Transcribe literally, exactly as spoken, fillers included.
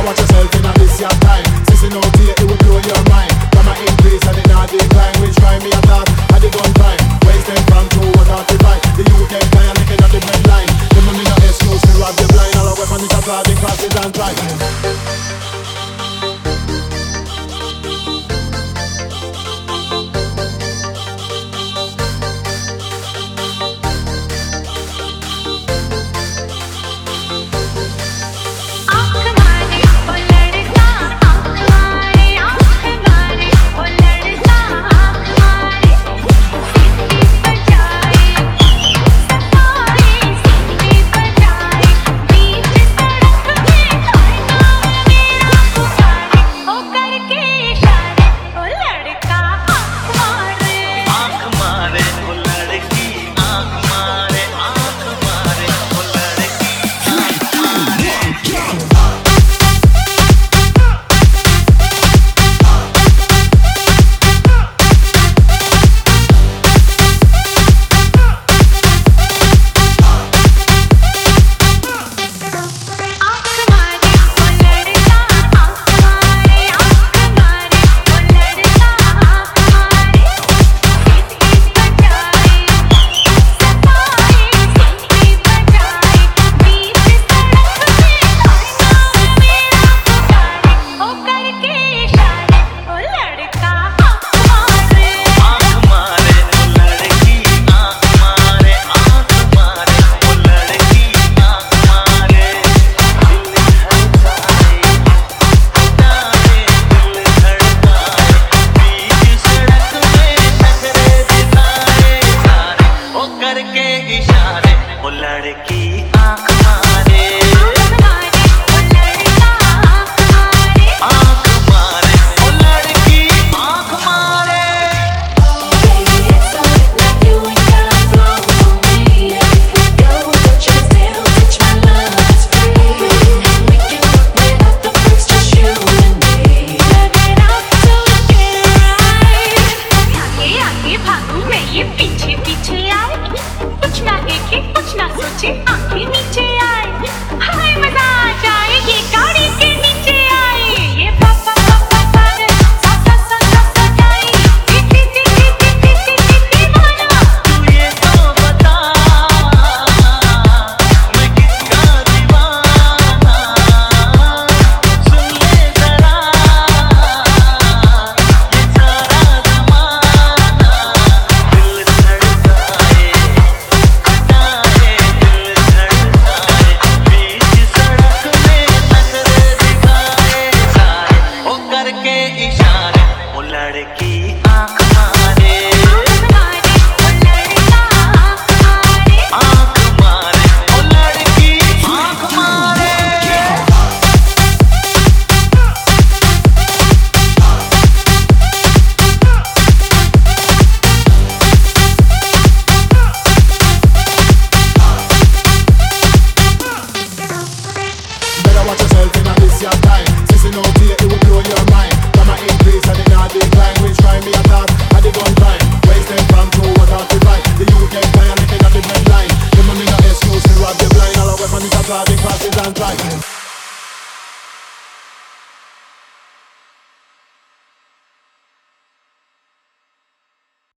watch yourself in a this your time. Sissy no take, it will blow your mind. From a increase and it not decline. Which crime me attack, had the gun crime. Wasting from two or thirty-five. The youth them tired licking on the bread line. The money no excuse to rob the blind. All a weapon is a driving crosses and crime.